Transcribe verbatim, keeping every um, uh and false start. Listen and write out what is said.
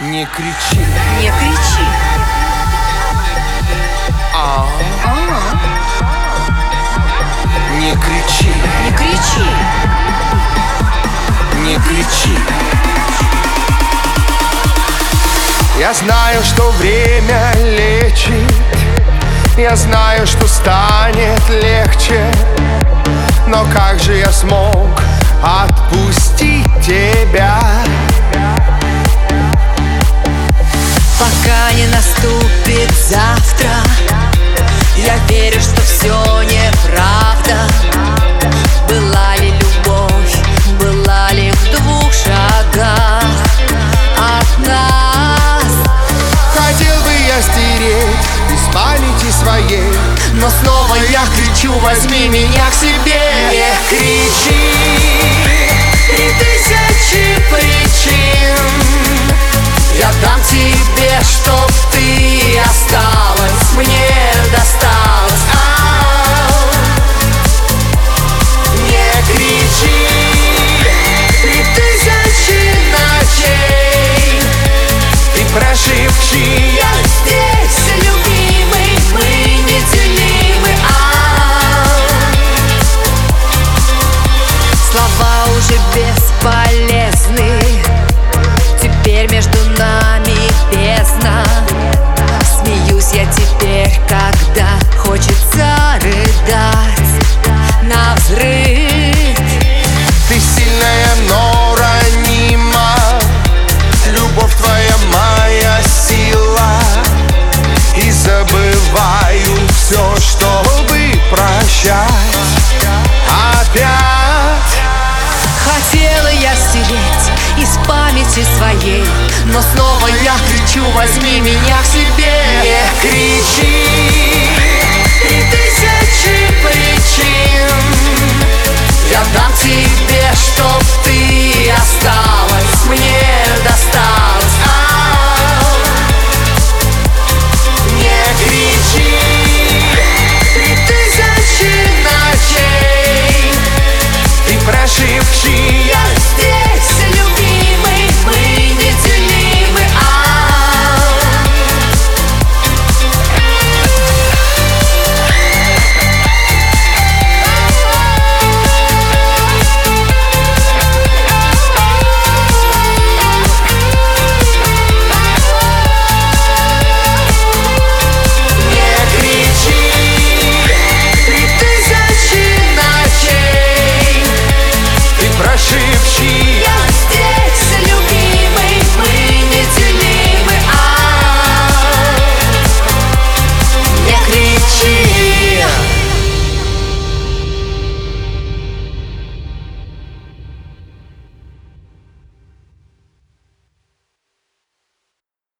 Не кричи, не кричи. а, А, не кричи, не кричи. не кричи. Я знаю, что время лечит, я знаю, что станет легче, но как же я смог отпустить тебя? Пока не наступит завтра, я верю, что все неправда. Была ли любовь, была ли в двух шагах от нас? Хотел бы я стереть из памяти своей, но снова я кричу: возьми меня к себе. не кричи. Три тысячи причин я дам тебе, чтоб ты осталась, мне досталось. А-а-а. Не кричи. Три тысячи ночей Ты прошепчи, я здесь, любимый, мы неделимы. А-а-а. Слова уже бесполезны, теперь между нами бездна. Смеюсь я теперь, когда хочется рыдать навзрыд. ты сильная, но ранима. Любовь твоя моя сила, и забываю все, чтобы прощать опять. Хотела я стереть из памяти своей, но снова я кричу: возьми меня к себе. Не кричи.